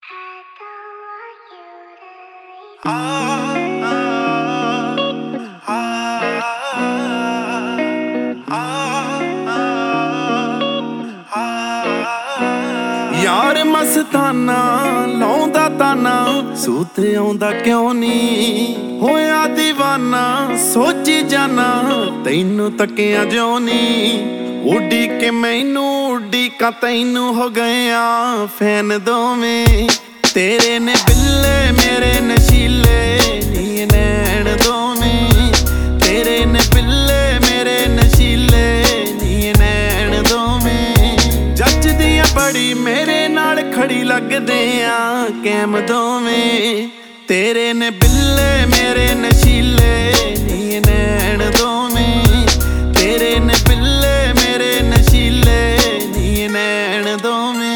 यार मस्ताना लाउंदा ताना सूत आउंदा क्यों नी होया दीवाना सोची जाना तैनू तकिया जो नी उड़ी के मैनू उड़ी का तैनू हो गया फैन दोवें तेरे ने बिल्ले मेरे नशीले नी नैन दोवें तेरे ने बिल्ले मेरे नशीले नी नैन दोवें जच दियां बड़ी मेरे नाल खड़ी लगदे आ कैम दोवें तेरे ने बिल्ले मेरे नशीले नी नैन दोवें तेरे ने बिल्ले मेरे नशीले नी नैन दोवें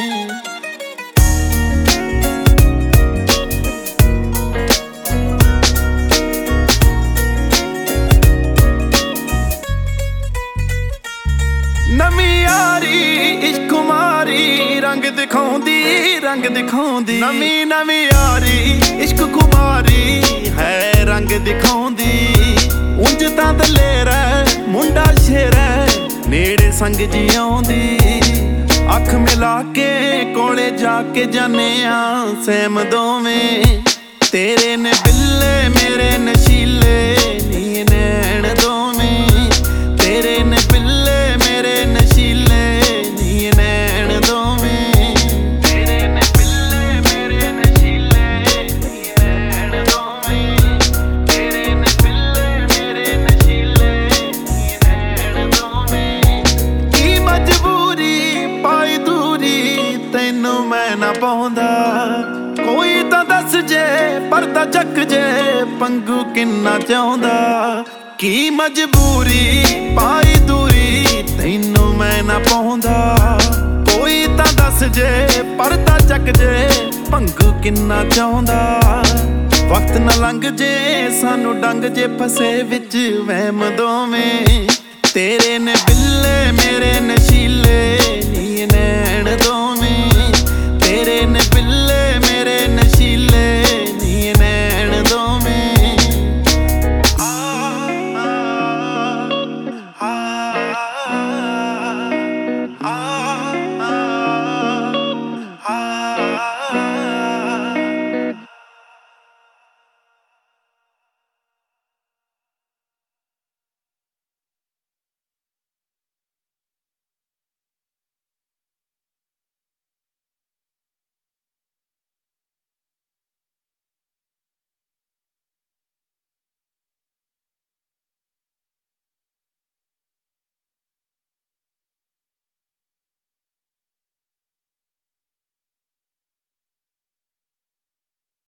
नवी यारी इश्क कुमारी रंग दिखाउंदी नवी यारी इश्क कुमारी है रंग दिखाउंदी उंज तां दलेरा मुंडा शेरा नेड़े संग जी आउंदी अख मिला के कोले जाके जाने आ सैम दोवें तेरे ने बिल्ले मेरे नशीले नी नैन दोवें तेरे ने बिल्ले मेरे नशीले नी नैन दोवें तेरे ने बिल्ले मेरे नशीले नी नैन दोवें तेरे ने बिल्ले मेरे नशीले नी नैन दोवें की मजबूरी पाई दूरी तैनू मैं ना पाउंदा कोई तां दस जे परदा चक जे पंगू किन्ना चाहुंदा की मजबूरी पाई दूरी तैनू मैं ना पाउंदा कोई तां दस जे परदा चक जे पंगू किन्ना चाहुंदा वक्त ना लंघ जे सानू डंग जे फसे विच वहम दोवें तेरे ने बिल्ले मेरे नशीले नी नैन दोवें तेरे ने बिल्ले मेरे नशीले नी नैन दोवें ah